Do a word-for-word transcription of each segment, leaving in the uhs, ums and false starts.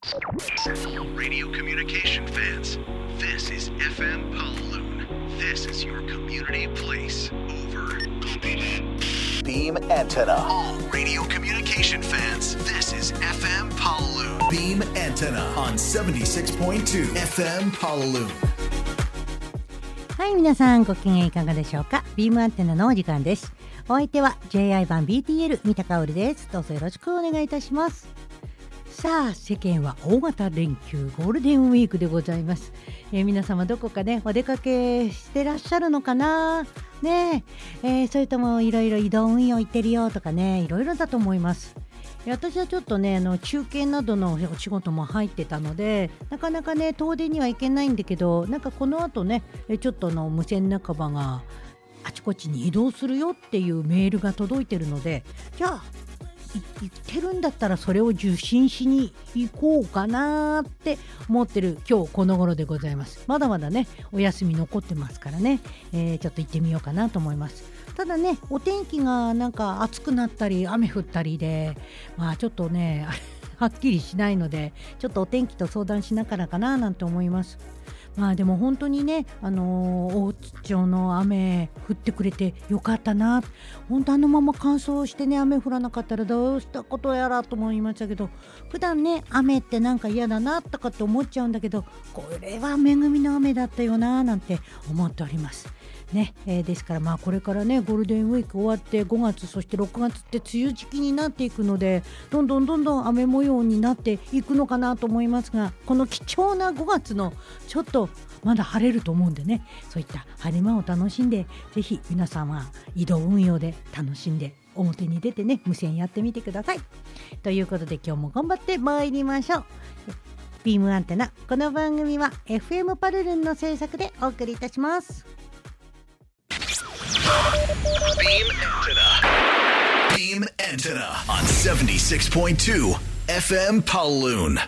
Radio communication fans, this is エフエム Pawloon. This is your community place. Over. Beam antenna. All radio communication fans, this is エフエム Pawloon. Beam antenna on セブンティーシックスポイントツー エフエム Pawloon. はい、皆さんご機嫌いかがでしょうか。ビームアンテナのお時間です。お相手は ジェイアイ 版 ビーティーエル 三田香織です。どうぞよろしくお願いいたします。さあ、世間は大型連休ゴールデンウィークでございます。えー、皆様どこかねお出かけしてらっしゃるのかなねえ、えー、それともいろいろ移動運用行ってるよとかね、いろいろだと思います。私はちょっとねあの中継などのお仕事も入ってたのでなかなかね遠出には行けないんだけど、なんかこの後ねちょっとの無線仲間があちこちに移動するよっていうメールが届いてるので、じゃあ行ってるんだったらそれを受信しに行こうかなって思ってる今日この頃でございます。まだまだねお休み残ってますからね、えー、ちょっと行ってみようかなと思います。ただねお天気がなんか暑くなったり雨降ったりで、まあちょっとねはっきりしないのでちょっとお天気と相談しながらかななんて思います。まあでも本当にね、あのー、大津町の雨降ってくれてよかったな。本当あのまま乾燥してね雨降らなかったらどうしたことやらと思いましたけど、普段ね雨ってなんか嫌だなとかって思っちゃうんだけど、これは恵みの雨だったよななんて思っておりますね。えー、ですからまあこれからねゴールデンウィーク終わってごがつそしてろくがつって梅雨時期になっていくので、どんどんどんどん雨模様になっていくのかなと思いますが、この貴重なごがつのちょっとまだ晴れると思うんでね、そういった晴れ間を楽しんでぜひ皆さんは移動運用で楽しんで表に出てね無線やってみてください。ということで今日も頑張って参りましょう。ビームアンテナ、この番組は エフエム パルルンの制作でお送りいたします。 Beam antenna. Beam antenna on セブンティーシックスポイントツー エフエム Pawloon.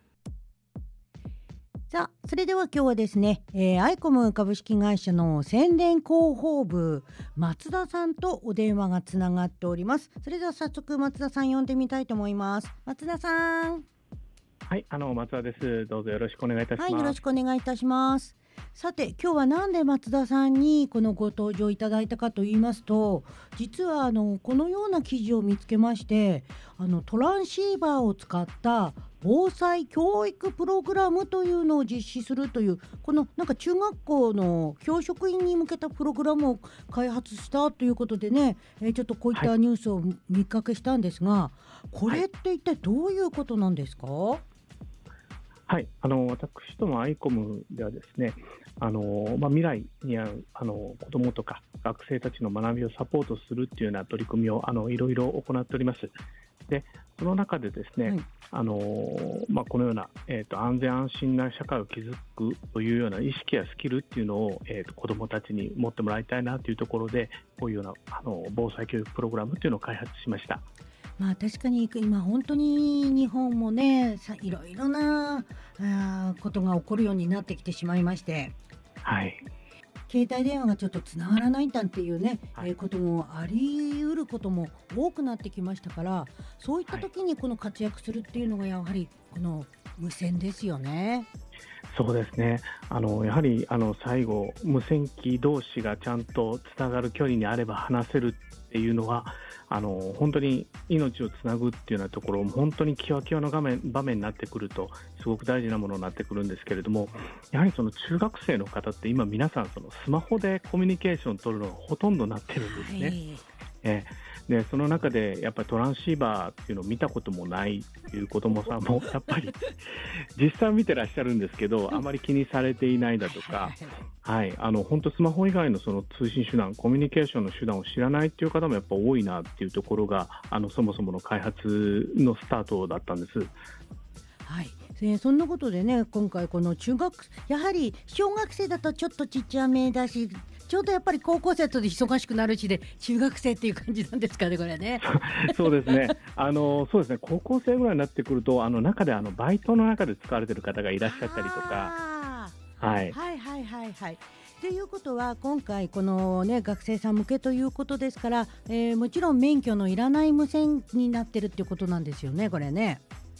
さあ、それでは今日はですね、えー、アイコム株式会社の宣伝広報部松田さんとお電話がつながっております。それでは早速松田さん呼んでみたいと思います。松田さん。 はい、あの松田です。どうぞよろしくお願いいたします。 はい、よろしくお願いいたします。さて今日はなんで松田さんにこのご登場いただいたかと言いますと、実はあのこのような記事を見つけまして、あのトランシーバーを使った防災教育プログラムというのを実施するという、このなんか中学校の教職員に向けたプログラムを開発したということでね、えー、ちょっとこういったニュースを見かけしたんですが、はい、これって一体どういうことなんですか？ はい、あの私どもアイコムではですね、あの、まあ、未来にあるあの子どもとか学生たちの学びをサポートするというような取り組みをあのいろいろ行っております。でその中でですね、はい、あのまあ、このような、えーと、安全安心な社会を築くというような意識やスキルっていうのを、えーと、子どもたちに持ってもらいたいなというところで、こういうようなあの防災教育プログラムというのを開発しました。 まあ、確かに今本当に日本もねいろいろなあことが起こるようになってきてしまいまして、 はい、 携帯電話がちょっとつながらないなんていうね、 はい、 えー、こともあり得ることも多くなってきましたから、そういった時にこの活躍するっていうのがやはりこの無線ですよね。 そうですね、あのやはりあの最後無線機同士がちゃんとつながる距離にあれば話せるっていうのはあの本当に命をつなぐっていうようなところも本当にキワキワの場面、場面になってくるとすごく大事なものになってくるんですけれども、やはりその中学生の方って今皆さんそのスマホでコミュニケーションを取るのがほとんどなってるんですね。はい、えでその中でやっぱりトランシーバーっていうのを見たこともないという子どもさんもやっぱり実際見てらっしゃるんですけどあまり気にされていないだとか、はい、あの本当スマホ以外のその通信手段コミュニケーションの手段を知らないっていう方もやっぱ多いなっていうところがあのそもそもの開発のスタートだったんです。 はい、えー、そんなことでね今回この中学やはり小学生だとちょっとちっちゃめだし、ちょうどやっぱり高校生とで忙しくなるしで中学生っていう感じなんですかねこれね。 そうですね、あのそうですね、高校生ぐらいになってくるとあの中であのバイトの中で使われている方がいらっしゃったりとか、はい、はいはいはいはいということは今回この、ね、学生さん向けということですから、えー、もちろん免許のいらない無線になってるっていうことなんですよねこれね。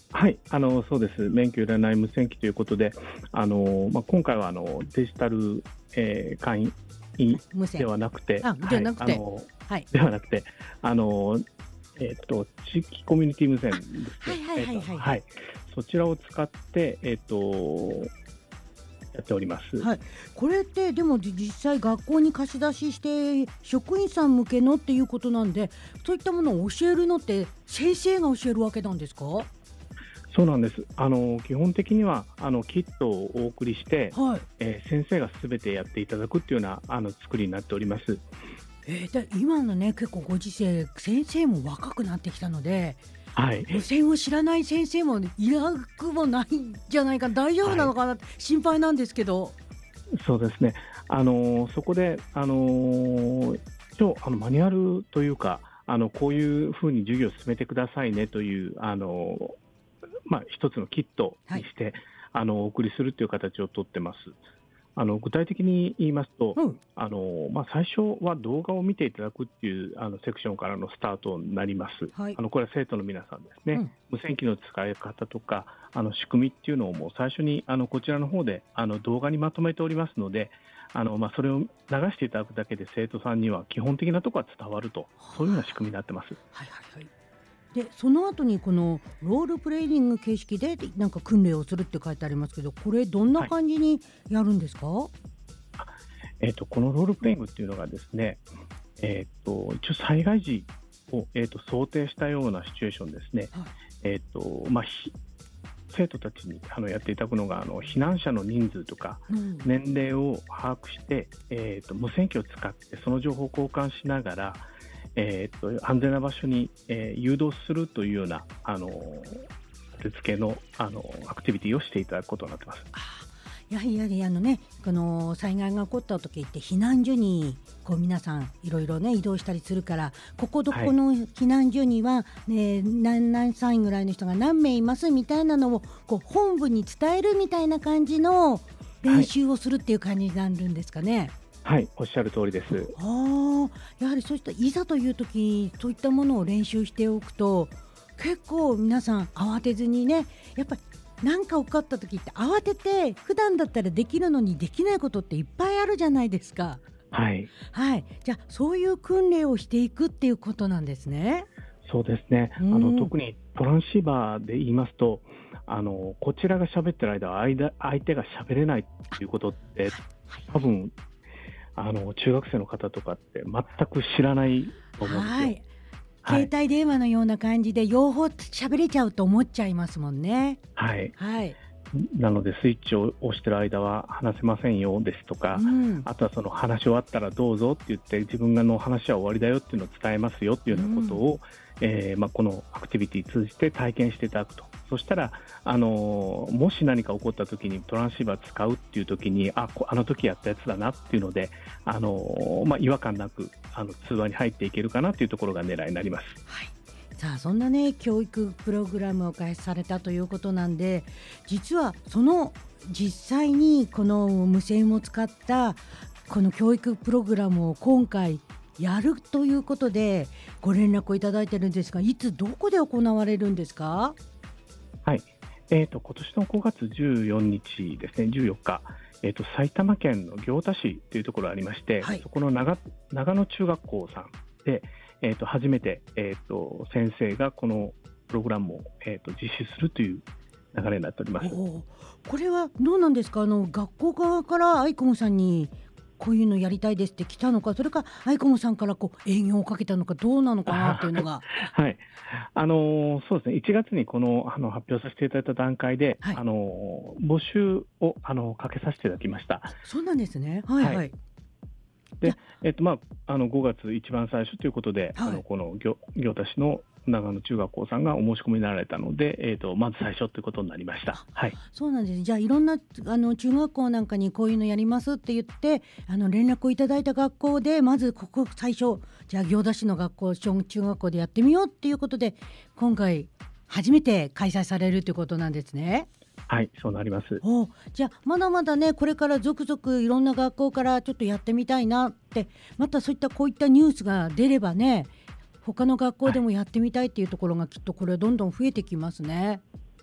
はい、あのそうです。免許いらない無線機ということで、あの、まあ、今回はあのデジタル、えー、簡易ではなくて、 あ、ではなくて、 はい、あのはい、 ではなくて、あのえー、と地域コミュニティ無線ですね。 はいはいはいはい、 はい、そちらを使って、えー、とやっております。 はい、これってでも実際学校に貸し出しして職員さん向けのっていうことなんで、そういったものを教えるのって先生が教えるわけなんですか？ そうなんです。あの基本的にはあのキットをお送りして、はい、えー、先生がすべてやっていただくっていうようなあの作りになっております。 えー、で今のね結構ご時世先生も若くなってきたので、はい、無線を知らない先生もいなくもないんじゃないか、大丈夫なのかな、はい、心配なんですけど。 そうですね、あのそこで、あの一応あのマニュアルというか、あのこういうふうに授業を進めてくださいねという、あのまあ、一つのキットにして、はい、あのお送りするという形をとってます。あの具体的に言いますと、うん、あのまあ、最初は動画を見ていただくっていうあのセクションからのスタートになります。はい、あのこれは生徒の皆さんですね、うん、無線機の使い方とかあの仕組みっていうのをもう最初にあのこちらの方であの動画にまとめておりますので、あの、まあ、それを流していただくだけで生徒さんには基本的なところは伝わると、そういうような仕組みになってます。 はいはいはい。でその後にこのロールプレイング形式でなんか訓練をするって書いてありますけど、これどんな感じにやるんですか？はい、 えー、とこのロールプレイングっていうのがですね、えー、と一応災害時を、えー、と想定したようなシチュエーションですね。はい、えーとまあ、生徒たちにあのやっていただくのがあの避難者の人数とか年齢を把握して、うん、えー、と無線機を使ってその情報を交換しながら、えー、と安全な場所に、えー、誘導するというようなあの手付けの、あのアクティビティをしていただくことになっています。 やはりやはりあの、ね、この災害が起こった時って避難所にこう皆さんいろいろ、ね、移動したりするから、ここどこの避難所には、ね、何何歳ぐらいの人が何名いますみたいなのをこう本部に伝えるみたいな感じの練習をするっていう感じになるんですかね。 はい、はい、おっしゃる通りです。 あやはりそういったいざという時そういったものを練習しておくと結構皆さん慌てずにね、やっぱりなんか起こった時って慌てて普段だったらできるのにできないことっていっぱいあるじゃないですか。 はい、 はい、じゃあそういう訓練をしていくっていうことなんですね。 そうですね、あの特にトランシーバーで言いますと、あのこちらが喋ってる間は間相手が喋れないっていうことって、はいはい、多分あの中学生の方とかって全く知らないと思うんですよ。はいはい、携帯電話のような感じで両方喋れちゃうと思っちゃいますもんね。 はい、 はい、 なのでスイッチを押してる間は話せませんよですとか、うん、あとはその話し終わったらどうぞって言って自分の話は終わりだよっていうのを伝えますよっていうようなことを、うんえーまあ、このアクティビティ通じて体験していただくと。そしたら、あのー、もし何か起こった時にトランシーバー使うっていう時に あ, あの時やったやつだなっていうので、あのーまあ、違和感なくあの通話に入っていけるかなというところが狙いになります。 はい、さあそんなね教育プログラムを開始されたということなんで、実はその実際にこの無線を使ったこの教育プログラムを今回やるということでご連絡をいただいてるんですが、いつどこで行われるんですか？ はい、えー、と今年のごがつじゅうよっかですね、じゅうよっか、えー、と埼玉県の行田市というところがありまして、はい、そこの 長, 長野中学校さんで、えー、と初めて、えー、と先生がこのプログラムを、えー、と実施するという流れになっております。 おこれはどうなんですか？あの学校側からアイコムさんにこういうのやりたいですって来たのか、それかアイコムさんからこう営業をかけたのか、どうなのかなっていうのがはい、あのそうですね、いちがつにこのあの発表させていただいた段階で、はい、あの募集をあのかけさせていただきました。 そうなんですね。はいはい、はい、 でえっとまあ、あのごがつ一番最初ということで、はい、あのこの行田市の長野中学校さんがお申し込みになられたので、えー、とまず最初ということになりました。はい、 そうなんです。じゃあいろんなあの中学校なんかにこういうのやりますって言ってあの連絡をいただいた学校でまずここ最初じゃあ行田市の学校中学校でやってみようっていうことで今回初めて開催されるということなんですね。 はい、そうなります。 おじゃあまだまだねこれから続々いろんな学校からちょっとやってみたいなって、またそういったこういったニュースが出ればね他の学校でもやってみたいっていうところがきっとこれどんどん増えてきますね。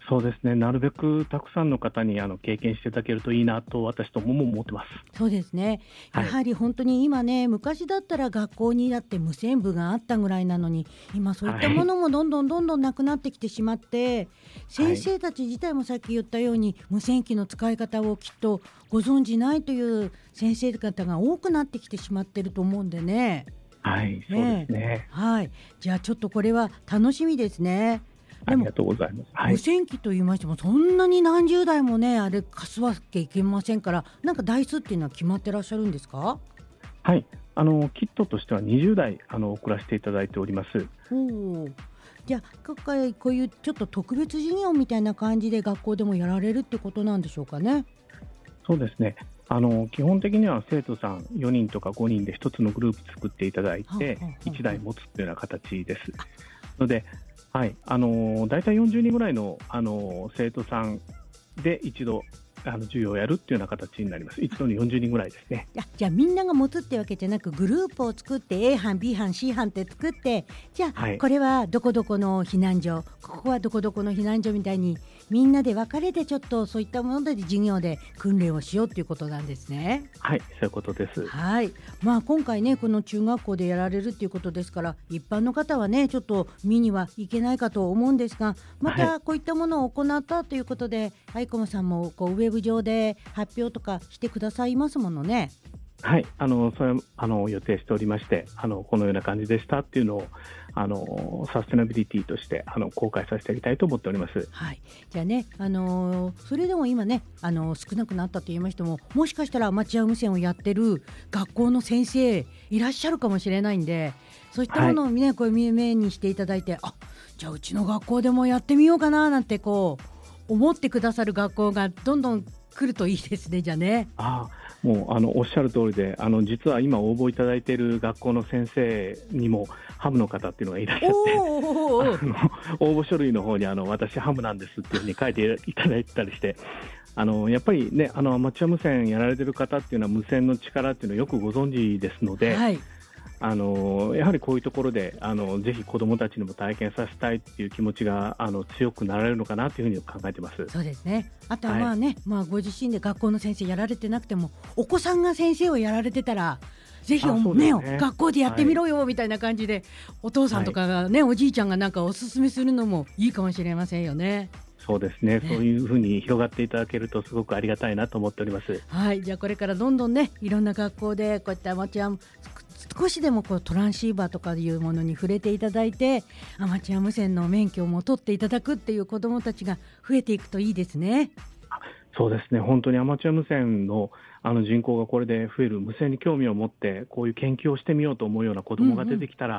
そうですね、なるべくたくさんの方にあの経験していただけるといいなと私どもも思ってます。 そうですね、やはり本当に今ね、昔だったら学校にだって無線部があったぐらいなのに、今そういったものもどんどんどんどんなくなってきてしまって、はい、先生たち自体もさっき言ったように無線機の使い方をきっとご存じないという先生方が多くなってきてしまってると思うんでね。 はい、そうですね。 はい、じゃあちょっとこれは楽しみですね。 ありがとうございます。はい、 無線機と言いましてもそんなに何十台もねあれ貸すわけいけませんから、なんか台数っていうのは決まってらっしゃるんですか？ はい、あのキットとしてはにじゅうだいあの送らせていただいております。 おじゃあ今回こういうちょっと特別授業みたいな感じで学校でもやられるってことなんでしょうかね？ そうですね、あの基本的には生徒さんよにんとかごにんでひとつのグループ作っていただいていちだい持つというような形です。ので、はい、あのだいたいよんじゅうにんぐらいの、あの生徒さんで一度あの授業をやるっていうような形になります。一度によんじゅうにんぐらいですね。 じゃあみんなが持つってわけじゃなく、グループを作って A 班 B 班 C 班って作って、じゃあ、はい、これはどこどこの避難所、ここはどこどこの避難所みたいにみんなで分かれてちょっとそういったもので授業で訓練をしようということなんですね。 はい、そういうことです。 はい、まあ、今回ねこの中学校でやられるということですから、一般の方はねちょっと見にはいけないかと思うんですが、またこういったものを行ったということで、アイコムさんもこうウェブ上で発表とかしてくださいますものね。 はい、あのそれあの予定しておりまして、あのこのような感じでしたっていうのをあのサステナビリティとしてあの公開させてあげたいと思っております。 はい、じゃあね、あのー、それでも今ね、あのー、少なくなったと言いましても、もしかしたらアマチュア無線をやってる学校の先生いらっしゃるかもしれないんで、そういったものをね、はい、こういう目にしていただいて、あ、じゃあうちの学校でもやってみようかななんてこう思ってくださる学校がどんどん来るといいですね。じゃあね、あもうあのおっしゃる通りで、あの実は今応募いただいている学校の先生にもハムの方っていうのがいらっしゃって、あの応募書類の方にあの私ハムなんですっていうふうに書いていただいてたりして、あのやっぱりね、あのアマチュア無線やられている方っていうのは無線の力っていうのをよくご存知ですので、はい、あのやはりこういうところであのぜひ子どもたちにも体験させたいっていう気持ちがあの強くなられるのかなというふうに考えてます。 そうですね。あとはまあね、はい、まあ、ご自身で学校の先生やられてなくても、お子さんが先生をやられてたらぜひ、ね、ね、学校でやってみろよ、はい、みたいな感じでお父さんとかがね、はい、おじいちゃんがなんかおすすめするのもいいかもしれませんよね。 そうですね、そういうふうに広がっていただけるとすごくありがたいなと思っております。 はい、じゃあこれからどんどんね、いろんな学校でこういったアマチュア少しでもこうトランシーバーとかいうものに触れていただいて、アマチュア無線の免許も取っていただくっていう子どもたちが増えていくといいですね。 そうですね、本当にアマチュア無線のあの人口がこれで増える、無線に興味を持ってこういう研究をしてみようと思うような子どもが出てきたら、うんうん、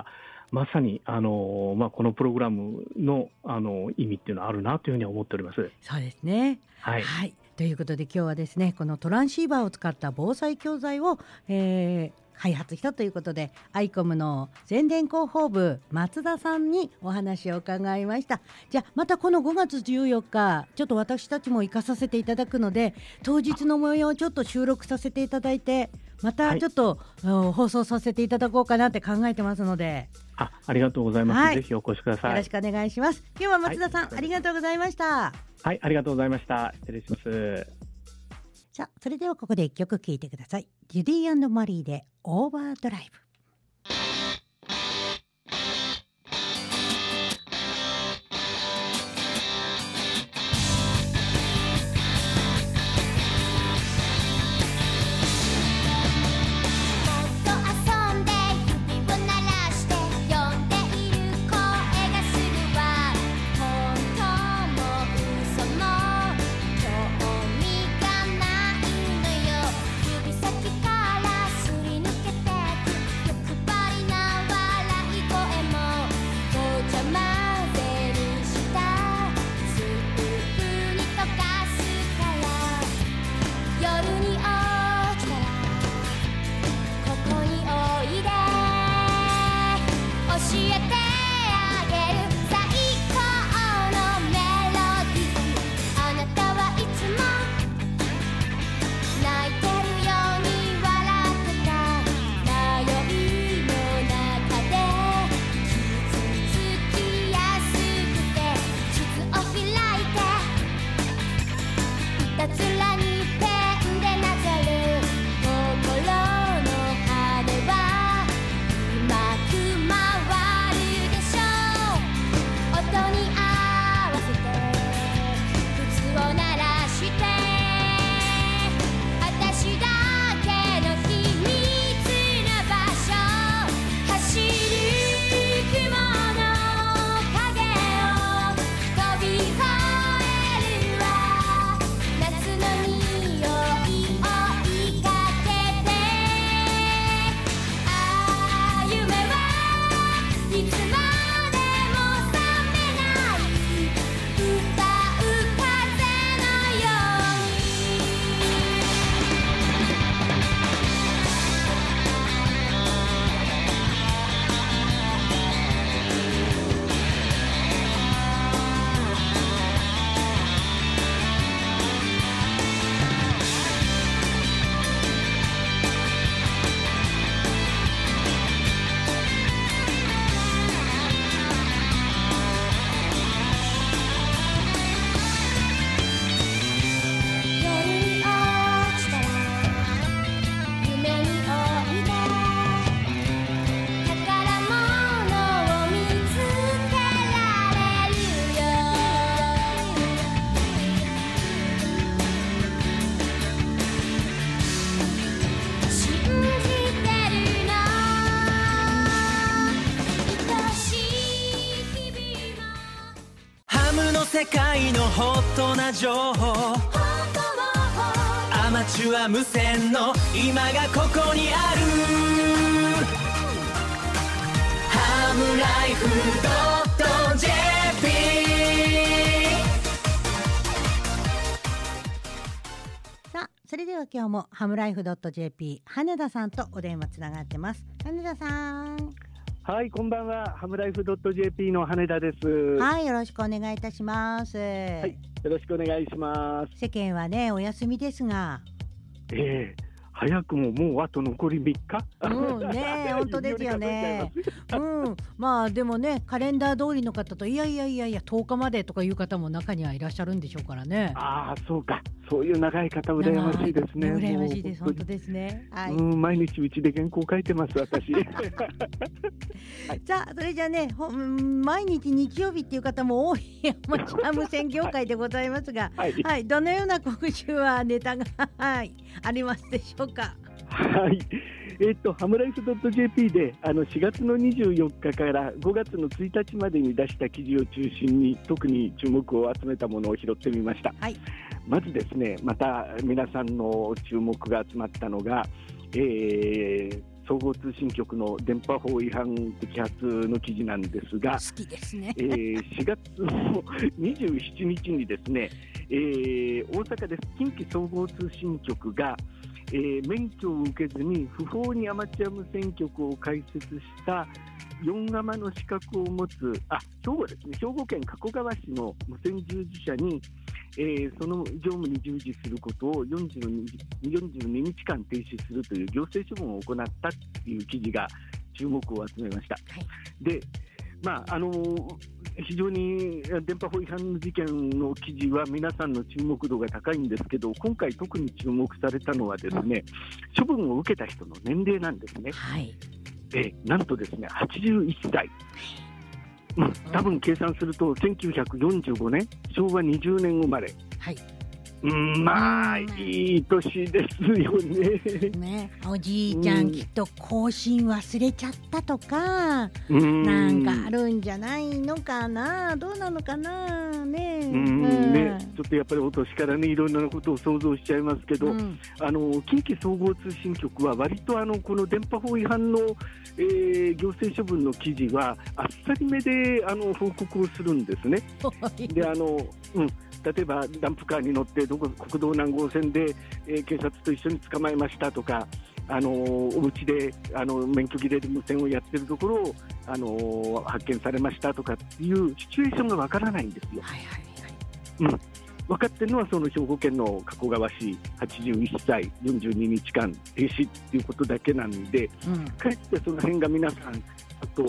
まさにあの、まあ、このプログラム の, あの意味っていうのはあるなというふうに思っております。 そうですね、はいはい、ということで今日はですね、このトランシーバーを使った防災教材を、えー開発したということで、アイコムの宣伝広報部松田さんにお話を伺いました。じゃあまたこのごがつじゅうよっか、ちょっと私たちも行かさせていただくので、当日の模様をちょっと収録させていただいて、またちょっと、はい、放送させていただこうかなって考えてますので。 あ, ありがとうございます、はい、ぜひお越しください。 よろしくお願いします。今日は松田さん、はい、ありがとうございました。 はい、ありがとうございました。失礼します。 さあ、それではここでいっきょく聴いてください。ジュディ&マリーでオーバードライブ。 指先からすり抜けてくらにペンでなぞる心の羽はうまく回るでしょう。音に合わせて靴を鳴らして私だけの秘密の場所走る雲の影を飛び越えるわ夏の匂い追いかけてああ夢はいつまでも覚めない歌う風のように夜に落ちたら夢においで宝物を見つけられるよ信じてるの愛しい日々もハムの世界のホットな情報アマチュア無線の今がここにあるハムライフ .ジェーピーさあそれでは今日もハムライフ .jp 羽田さんとお電話つながってます。羽田さん、 はい、こんばんは。ハムライフ .jp の羽田です。 はいよろしくお願いいたします。 はい、よろしくお願いします。 世間はねお休みですが、 えー、早くももうあと残りみっか。 うんね本当ですよね。うんまあでもねカレンダー通りの方といやいやいやいやとおかまでとかいう方も中にはいらっしゃるんでしょうからね。 ああそうか、そういう長い方羨ましいですね。 羨ましいです。 もう本当ですね。はい。 うん毎日うちで原稿書いてます私。 さあそれじゃあねほん毎日日曜日っていう方も多いアマチュア無線業界でございますが、 はい、 はい、どのような告知はネタがはいありますでしょうか。 はい、えー、っとハムライフ .jp であのしがつのにじゅうよっかからごがつのついたちまでに出した記事を中心に特に注目を集めたものを拾ってみました。 はい、 まずですね、また皆さんの注目が集まったのが、えー、総合通信局の電波法違反摘発の記事なんですが、 好きですね。 えー、しがつのにじゅうしちにちにですね、えー、大阪です近畿総合通信局がえー、免許を受けずに不法にアマチュア無線局を開設したよんガマの資格を持つあ兵庫ですね兵庫県加古川市の無線従事者に、えー、その業務に従事することをよんじゅうににちかん停止するという行政処分を行ったという記事が注目を集めました。はい、でまああのー非常に電波法違反事件の記事は皆さんの注目度が高いんですけど、今回特に注目されたのはですね、処分を受けた人の年齢なんですね。 はい、 でなんとですねはちじゅういっさい、うん、多分計算するとせんきゅうひゃくよんじゅうごねんしょうわにじゅうねん生まれ。はい、うんまあいい年ですよね。 ねおじいちゃん、うん、きっと更新忘れちゃったとか、うん、なんかあるんじゃないのかな、どうなのかなね。 うん、うんねちょっとやっぱりお年からねいろんなことを想像しちゃいますけど、うん、あの近畿総合通信局は割とあのこの電波法違反の、えー、行政処分の記事はあっさりめであの報告をするんですね。であの、うん例えばダンプカーに乗ってどこ国道何号線で、えー、警察と一緒に捕まえましたとか、あのー、お家であの免許切れで無線をやってるところを、あのー、発見されましたとかっていうシチュエーションがわからないんですよ。はいはいはいうん、分かってるのはその兵庫県の加古川市はちじゅういっさいよんじゅうににちかん停止っていうことだけなんで、うん、かえってその辺が皆さんあと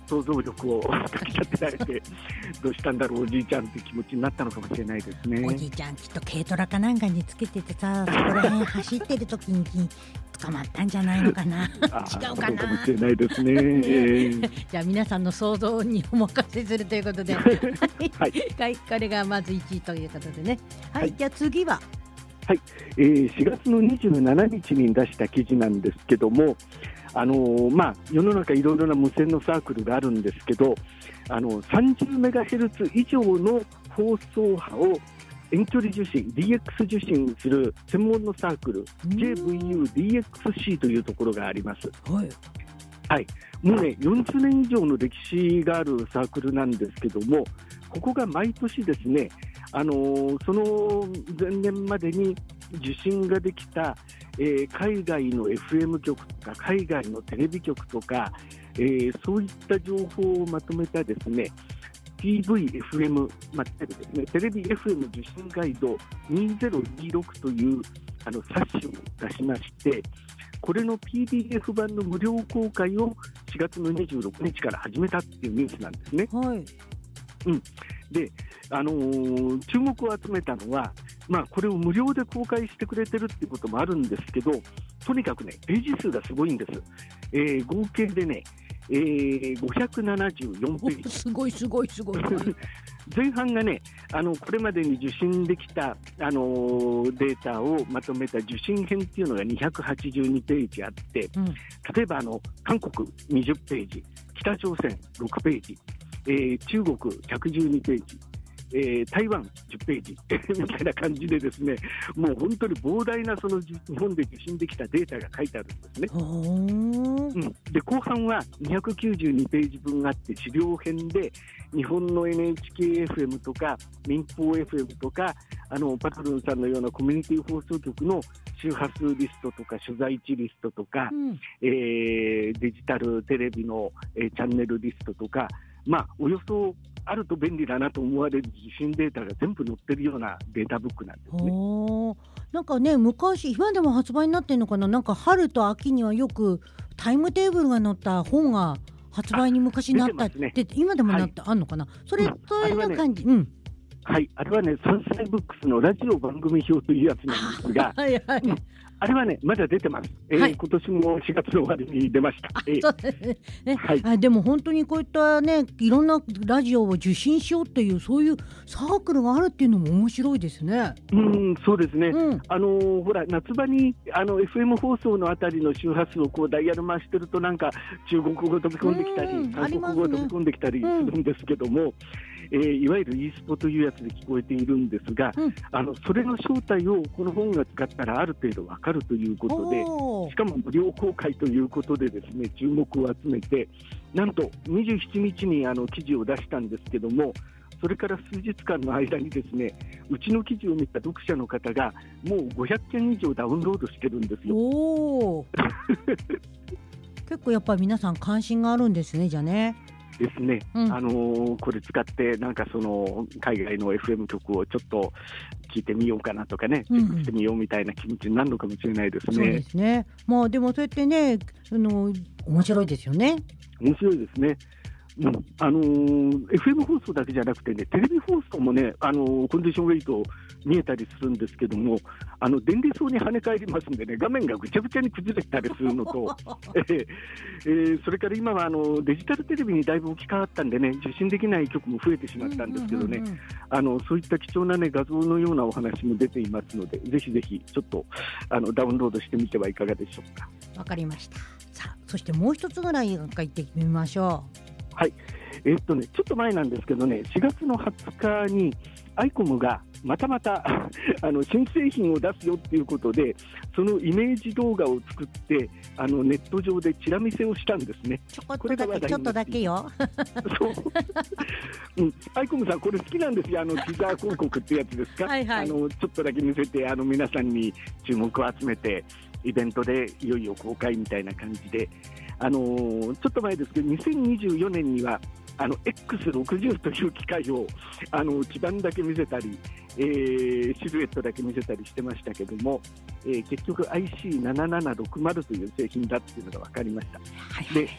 想像力をかき立てられてどうしたんだろうおじいちゃんって気持ちになったのかもしれないですね。 おじいちゃんきっと軽トラかなんかにつけててさ、そこら辺走ってる時に捕まったんじゃないのかな違うかな。 そうかもしれないですね。えー、 じゃあ皆さんの想像にお任せするということではい、はい、これがまずいちいということでね。はい、はい、じゃあ次ははい、えー、しがつのにじゅうしちにちに出した記事なんですけども、あのーまあ、世の中いろいろな無線のサークルがあるんですけど、あの さんじゅうメガヘルツ 以上の放送波を遠距離受信 ディーエックス 受信する専門のサークル ジェイブイユーディーエックスシー というところがあります。 はい、 はい、もうねよんじゅうねん以上の歴史があるサークルなんですけども、ここが毎年ですね、あのー、その前年までに受信ができた、えー、海外の エフエム 局とか海外のテレビ局とか、えー、そういった情報をまとめたですね ティーブイエフエム、まあ、テレビですね、テレビ エフエム 受信ガイドにせんにじゅうろくというあの冊子を出しまして、これの ピーディーエフ 版の無料公開をしがつのにじゅうろくにちから始めたっていうニュースなんですね。 はい、 うん、で、あのー、注目を集めたのは、まあ、これを無料で公開してくれてるっていうこともあるんですけど、とにかくねページ数がすごいんです、えー、合計でね、えー、ごひゃくななじゅうよんページ。 すごいすごいすごい前半がね、あのこれまでに受信できた、あのー、データをまとめた受信編っていうのがにひゃくはちじゅうにページあって、うん、例えばあの韓国にじゅうページ、北朝鮮ろくページ、えー、中国ひゃくじゅうにページ、えー、台湾じゅうページみたいな感じでですね、もう本当に膨大なその日本で受信できたデータが書いてあるんですね。うん、で後半はにひゃくきゅうじゅうにページ分あって資料編で日本の エヌエイチケーエフエム とか民放 エフエム とかあのパトルンさんのようなコミュニティ放送局の周波数リストとか取材地リストとか、うん、えー、デジタルテレビの、えー、チャンネルリストとか、まあ、およそあると便利だなと思われる受信データが全部載ってるようなデータブックなんですね。 おなんかね、昔今でも発売になってるのかな、なんか春と秋にはよくタイムテーブルが載った本が発売に昔なったって、ね、今でもなった、はい、あんのかな、それ、うん、そういう感じ、ね、うん、 はい、あれはねサンサイブックスのラジオ番組表というやつなんですがはいはい、うん、 あれはねまだ出てます、えーはい、今年もしがつの終わりに出ました。えー、 そうですね、はい、あでも本当にこういったねいろんなラジオを受信しようっていうそういうサークルがあるっていうのも面白いですね。 うんそうですね、うん、あのー、ほら夏場にあの エフエム 放送のあたりの周波数をこうダイヤル回してるとなんか中国語飛び込んできたり、うん、韓国語飛び込んできたりするんですけども、うん、えー、いわゆる イースポというやつで聞こえているんですが、うん、あのそれの正体をこの本が使ったらある程度わかるということで、しかも無料公開ということでですね注目を集めて、なんとにじゅうしちにちにあの記事を出したんですけども、それから数日間の間にですねうちの記事を見た読者の方がもうごひゃっけん以上ダウンロードしてるんですよ。お結構やっぱり皆さん関心があるんですね。じゃあねですね、うん、あのー、これ使ってなんかその海外の エフエム 局をちょっと聞いてみようかなとかね、チェックしてみようみたいな気持ちになるのかもしれないですね。 そうですね。まあでもそうやってね、あの面白いですよね。 面白いですね。うん、あのー、エフエム 放送だけじゃなくてね、テレビ放送もね、あのー、コンディションウェイト見えたりするんですけども、あの電離層に跳ね返りますんでね、画面がぐちゃぐちゃに崩れたりするのと、えーえー、それから今はあのデジタルテレビにだいぶ置き換わったんでね、受信できない局も増えてしまったんですけどね、あのそういった貴重な、ね、画像のようなお話も出ていますので、ぜひぜひちょっとあのダウンロードしてみてはいかがでしょうか。 わかりました。さあ、そしてもう一つぐらいなんか言ってみましょう。 はい、えーっとね、ちょっと前なんですけどね、しがつのはつかにアイコムがまたまたあの新製品を出すよっていうことで、そのイメージ動画を作ってあのネット上でチラ見せをしたんですね。 ちょこっとだけ、ちょっとだけよそう、うん、アイコムさんこれ好きなんですよ、あのティザー広告ってやつですかはい、はい、あのちょっとだけ見せてあの皆さんに注目を集めてイベントでいよいよ公開みたいな感じで、あのー、ちょっと前ですけどにせんにじゅうよねんにはあの エックスろくじゅう という機械をあの基板だけ見せたり、えー、シルエットだけ見せたりしてましたけども、えー、結局 アイシーななななろくまる という製品だっていうのが分かりました。はいはいはい、で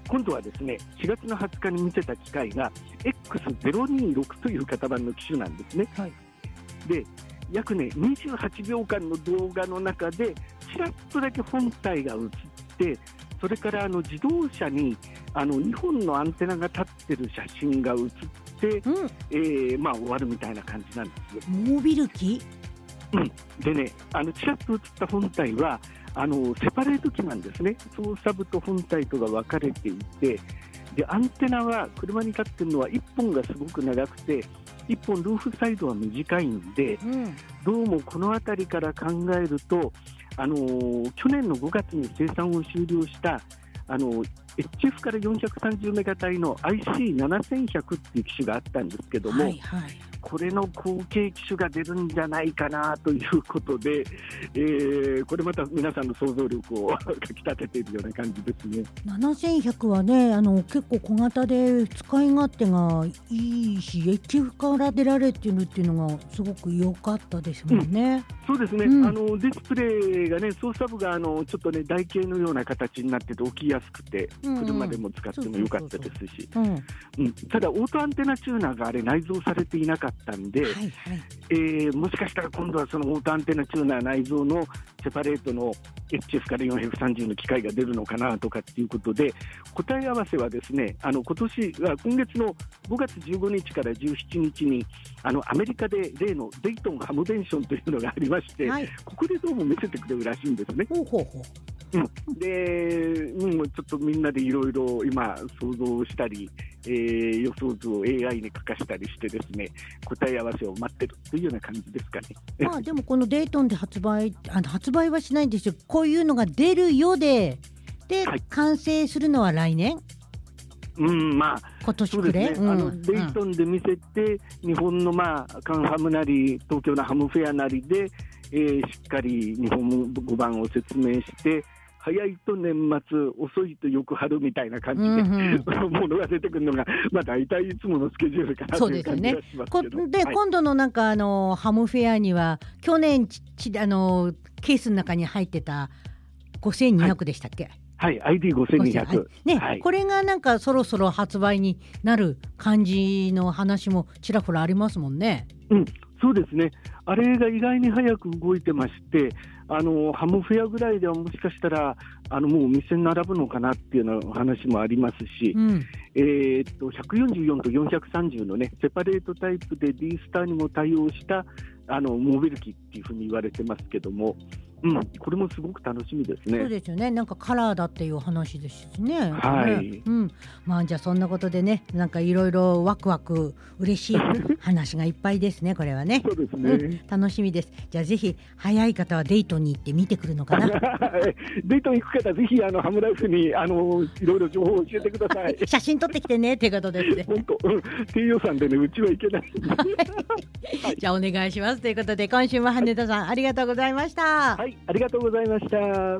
今度はですねしがつのはつかに見せた機械が エックスゼロにじゅうろく という型番の機種なんですね、はい、で約ねにじゅうはちびょうかんの動画の中でちらっとだけ本体が映って、それからあの自動車にあのにほんのアンテナが立ってる写真が写って、うんえーまあ、終わるみたいな感じなんですよ。 モービル機、 うん、でねあのちらっと映った本体はあのセパレート機なんですね。操作部と本体とが分かれていて、でアンテナは車に立っているのはいっぽんがすごく長くていっぽんルーフサイドは短いんで、うん、どうもこの辺りから考えると、あのー、去年のごがつに生産を終了したあの エイチエフ からよんひゃくさんじゅうメガ帯の アイシーななせんひゃく っていう機種があったんですけども、はいはい、これの後継機種が出るんじゃないかなということで、えー、これまた皆さんの想像力をかき立てているような感じですね。 ななせんひゃくはね、あの結構小型で使い勝手がいいし、エイチエフ から出られてるっていうのがすごく良かったですもんね、 うん、そうですね、うん、あのディスプレイがね、操作部があのちょっとね台形のような形になってて置きやすくて、車でも使っても良かったですし、ただオートアンテナチューナーがあれ内蔵されていなかったんで、はいはい、えー、もしかしたら今度はそのオートアンテナチューナー内蔵のセパレートの エイチエフ からよんひゃくさんじゅうの機械が出るのかなとかっていうことで、答え合わせはですね、あの今年は今月のごがつじゅうごにちからじゅうしちにちにあのアメリカで例のデイトンハムベンションというのがありまして、はい、ここでどうも見せてくれるらしいんですね。ほうほうほう、うん、で、うん、ちょっとみんなでいろいろ今想像したり、えー、予想図を エーアイ に書かしたりしてですね、答え合わせを待ってるというような感じですかね。 まあでもこのデイトンで発売あの発売はしないんですよ。こういうのが出るよでで、はい、完成するのは来年、 うんまあ、 今年くれ、 そうですね、うん、あのデイトンで見せて、うん、日本の、まあ、カンハムなり東京のハムフェアなりで、えー、しっかり日本語版を説明して、早いと年末、遅いと翌春みたいな感じで、うんうん、ものが出てくるのが、まあ、大体いつものスケジュールかなという感じがしますけど。 で、はい、今度のなんかあのハムフェアには去年ちちあのケースの中に入ってたごせんにひゃくでしたっけ？ はい、はい、アイディーごせんにひゃく、 ね、 はい、 これがなんかそろそろ発売になる感じの話もちらほらありますもんね。 うん、そうですね。あれが意外に早く動いてまして、あのハムフェアぐらいではもしかしたらあのもうお店に並ぶのかなっていうような話もありますし、うん、えー、っとひゃくよんじゅうよんとよんひゃくさんじゅうのねセパレートタイプで D スターにも対応したあのモビル機っていうふうに言われてますけども、うん、これもすごく楽しみですね。 そうですよね。なんかカラーだっていう話ですしね。 はい、 ね、うん、まあじゃあそんなことでね、なんかいろいろワクワク嬉しい話がいっぱいですね。これはね。 そうですね、うん、 楽しみです。じゃあぜひ早い方はデイトンに行って見てくるのかな。 デイトン行く方ぜひあのハムライフにあのいろいろ情報を教えてください。 写真撮ってきてねっていうことですね。 本当、うん、低予算でねうちはいけない。 はい、じゃあお願いしますということで、今週も羽田さんありがとうございました。 はい、ありがとうございました。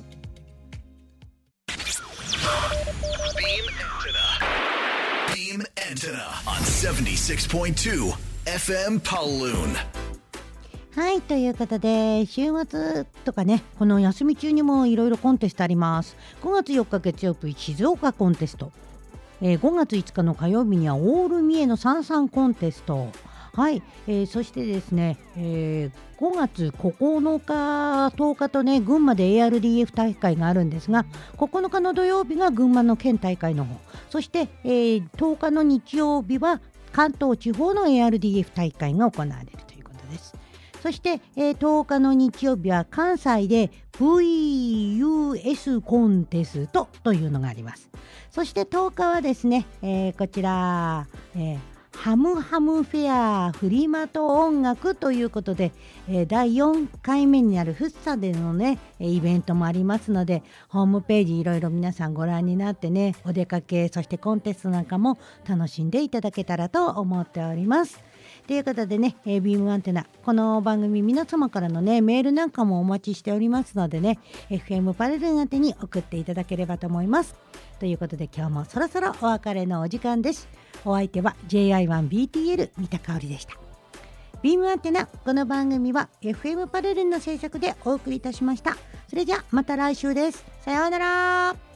Beam Antenna on セブンティシックスポイントツー エフエム Paloon。 はい、ということで週末とかね、この休み中にもいろいろコンテストあります。ごがつよっか月曜日静岡コンテスト、えー、ごがついつかの火曜日にはオール三重の三々コンテスト、はい、えー、そしてですね、えー、ごがつここのかとおかとね群馬で エーアールディーエフ 大会があるんですが、ここのかの土曜日が群馬の県大会の方、そして、えー、とおかの日曜日は関東地方の エーアールディーエフ 大会が行われるということです。そして、えー、とおかの日曜日は関西で ブイユーエス コンテストというのがあります。そしてとおかはですね、えー、こちら、えーハムハムフェアフリマと音楽ということで、えー、だいよんかいめになるフッサでのねイベントもありますので、ホームページいろいろ皆さんご覧になってね、お出かけそしてコンテストなんかも楽しんでいただけたらと思っております。ということでね、えー、ビームアンテナ、この番組皆様からのねメールなんかもお待ちしておりますのでね、 エフエム パレルン宛てに送っていただければと思います。ということで今日もそろそろお別れのお時間です。お相手は ジェイアイワンビーティーエル 三田香織でした。ビームアンテナ、この番組は エフエム パレルンの制作でお送りいたしました。それじゃまた来週です。さようなら。